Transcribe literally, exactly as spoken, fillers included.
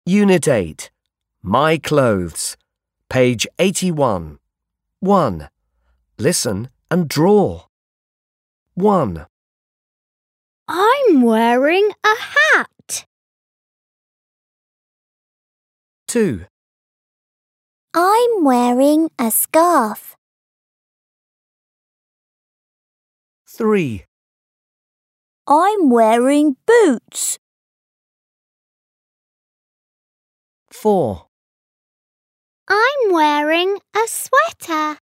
Unit eight. My Clothes. Page eighty-one. one. Listen and draw. one. I'm wearing a hat. two. I'm wearing a scarf. three. I'm wearing boots. four. I'm wearing a sweater.